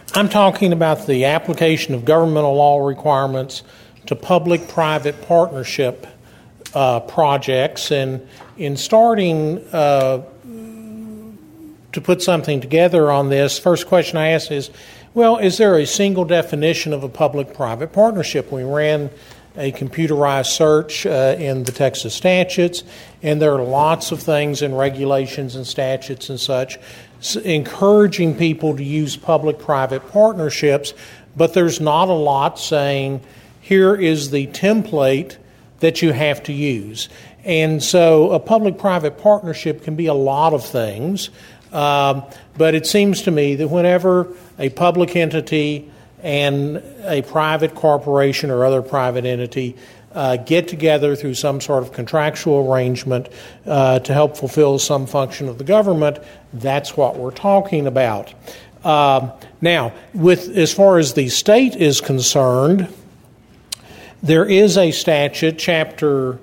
I'm talking about the application of governmental law requirements to public-private partnership projects. And in starting to put something together on this, first question I asked is, well, is there a single definition of a public-private partnership? We ran a computerized search in the Texas statutes, and there are lots of things in regulations and statutes and such encouraging people to use public-private partnerships, but there's not a lot saying, here is the template that you have to use. And so a public-private partnership can be a lot of things, but it seems to me that whenever a public entity and a private corporation or other private entity get together through some sort of contractual arrangement to help fulfill some function of the government, that's what we're talking about. Now, as far as the state is concerned, there is a statute, Chapter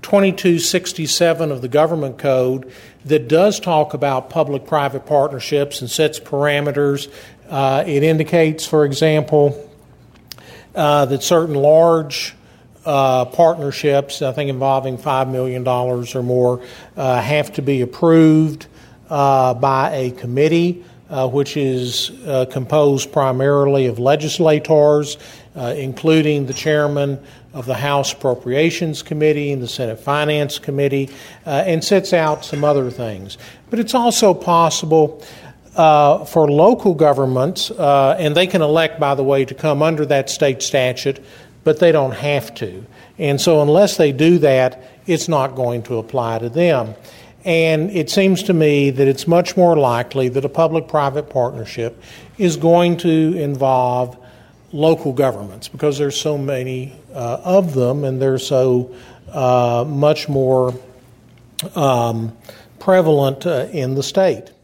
2267 of the Government Code, that does talk about public-private partnerships and sets parameters. It indicates, for example, that certain large partnerships, I think involving $5 million or more, have to be approved by a committee, which is composed primarily of legislators, including the chairman of the House Appropriations Committee and the Senate Finance Committee, and sets out some other things. But it's also possible for local governments, and they can elect, by the way, to come under that state statute, but they don't have to. And so unless they do that, it's not going to apply to them. And it seems to me that it's much more likely that a public-private partnership is going to involve local governments because there's so many of them and they're so much more prevalent in the state.